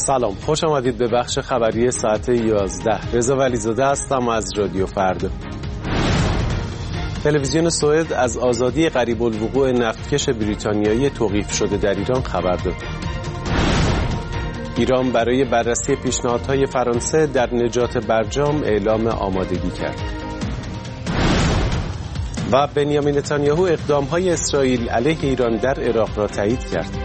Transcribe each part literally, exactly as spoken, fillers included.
سلام، خوش آمدید به بخش خبری ساعت یازده. رضا ولیزاده هستم از رادیو فردا. تلویزیون سوئد از آزادی قریب الوقوع نفتکش بریتانیایی توقیف شده در ایران خبر داد. ایران برای بررسی پیشنهادهای فرانسه در نجات برجام اعلام آمادگی کرد. و بنیامین نتانیاهو اقدامهای اسرائیل علیه ایران در عراق را تایید کرد.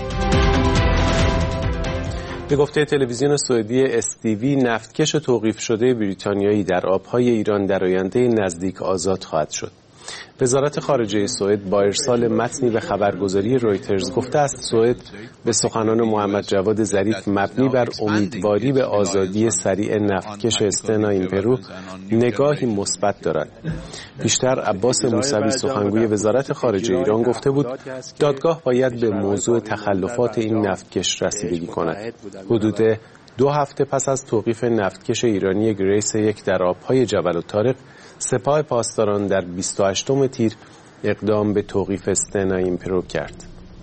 به گفته تلویزیون سوئدی اس تی وی، نفتکش توقیف شده بریتانیایی در آبهای ایران در آینده نزدیک آزاد خواهد شد. وزارت خارجه سوئد با ارسال متنی به خبرگزاری رویترز گفته است سوئد به سخنان محمد جواد ظریف مبنی بر امیدواری به آزادی سریع نفتکش استنا ایمپرو نگاهی مثبت دارد. بیشتر عباس موسوی سخنگوی وزارت خارجه ایران گفته بود دادگاه باید به موضوع تخلفات این نفتکش رسیدگی کند. حدود دو هفته پس از توقیف نفتکش ایرانی گریس یک در آبهای جبل الطارق، سپاه پاسداران در بیست و هشتم تیر اقدام به توقیف استنا ایمپرو کرد.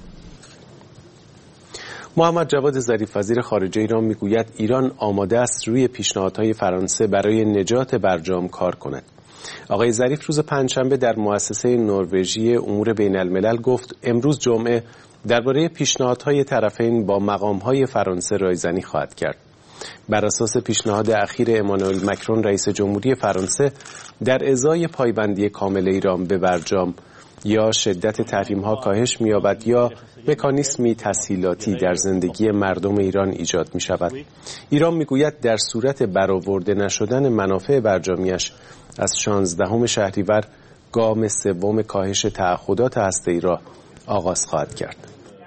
محمد جواد ظریف وزیر خارجه ایران میگوید ایران آماده است روی پیشنهادهای فرانسه برای نجات برجام کار کند. آقای ظریف روز پنجشنبه در مؤسسه نروژی امور بین الملل گفت امروز جمعه درباره پیشنهادهای طرفین با مقامهای فرانسه رایزنی خواهد کرد. بر اساس پیشنهاد اخیر امانوئل مکرون رئیس جمهوری فرانسه در ازای پایبندی کامل ایران به برجام یا شدت تحریم‌ها کاهش می‌یابد یا مکانیسمی تسهیلاتی در زندگی مردم ایران ایجاد می‌شود. ایران می‌گوید در صورت برآورده نشدن منافع برجامیش از شانزدهم شهریور گام سوم کاهش تعهدات هسته‌ای را آغاز خواهد کرد.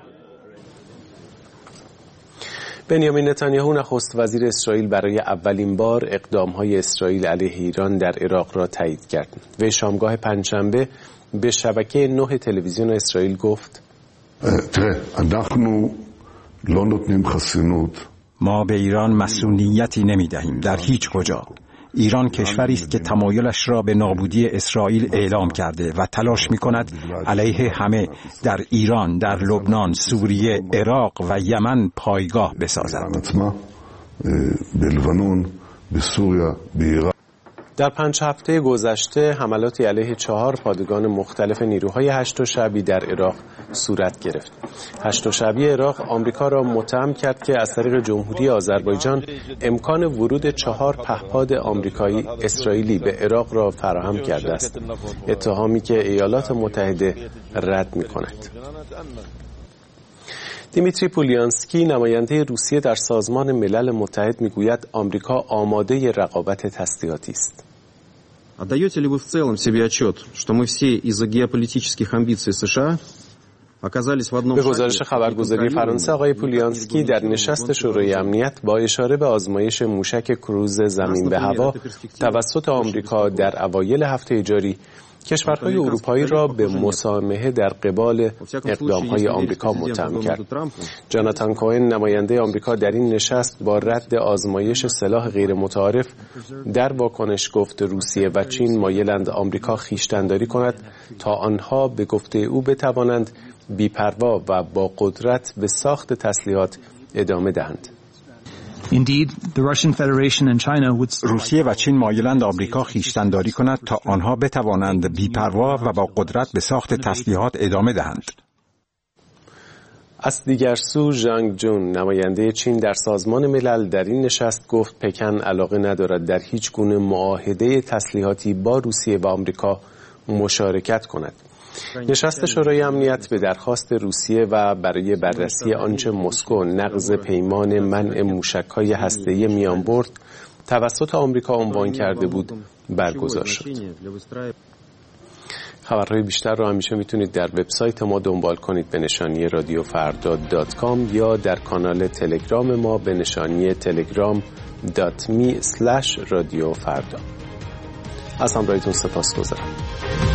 بنیامین نتانیاهو نخست وزیر اسرائیل برای اولین بار اقدام‌های اسرائیل علیه ایران در عراق را تایید کرد. و شامگاه پنجشنبه به شبکه نه تلویزیون اسرائیل گفت: ما به ایران مسئولیتی نمی‌دهیم در هیچ کجا. ایران کشوری است که تمایلش را به نابودی اسرائیل اعلام کرده و تلاش می‌کند علیه همه در ایران، در لبنان، سوریه، عراق و یمن پایگاه بسازد. در پنج هفته گذشته حملاتی علیه چهار پادگان مختلف نیروهای هشت‌الشعبی در عراق صورت گرفت. هشت‌الشعبی عراق آمریکا را متهم کرد که از طریق جمهوری آذربایجان امکان ورود چهار پهپاد آمریکایی اسرائیلی به عراق را فراهم کرده است. اتهامی که ایالات متحده رد می‌کند. دیمیتری پولیانسکی نماینده روسیه در سازمان ملل متحد میگوید آمریکا آماده رقابت تسلیحاتی است. Отдаете ли вы в целом себе отчет, что мы все из-за геополитических амбиций США оказались в одном به گزارش خبرگزاری فرانسه آقای پولیانسکی در نشست شورای امنیت با اشاره به آزمایش موشک کروز زمین به هوا توسط آمریکا در اوایل هفته جاری کشورهای اروپایی را به مسامحه در قبال اقدامهای آمریکا متهم کرد. جاناتان کوهن نماینده آمریکا در این نشست با رد آزمایش سلاح غیر متعارف در واکنش گفت روسیه و چین مایلند آمریکا خویشتن‌داری کند تا آنها به گفته او بتوانند بی‌پروا و با قدرت به ساخت تسلیحات ادامه دهند. Indeed, the Russian Federation and China would... روسیه و چین مایلند آمریکا خویشتن‌داری کند تا آنها بتوانند بی‌پروا و با قدرت به ساخت تسلیحات ادامه دهند. از دیگر سو ژانگ جون نماینده چین در سازمان ملل در این نشست گفت پکن علاقه ندارد در هیچ گونه معاهده تسلیحاتی با روسیه و آمریکا مشارکت کند. نشست شورای امنیت به درخواست روسیه و برای بررسی آنچه مسکو نقض پیمان منع موشک‌های هسته‌ای میانبرد توسط آمریکا عنوان کرده بود برگزار شد. خبرهای بیشتر را همیشه میتونید در وبسایت ما دنبال کنید به نشانی رادیو فردا دات کام یا در کانال تلگرام ما به نشانی تلگرام دات می اسلش رادیو فردا. از همراهیتون سپاسگزارم.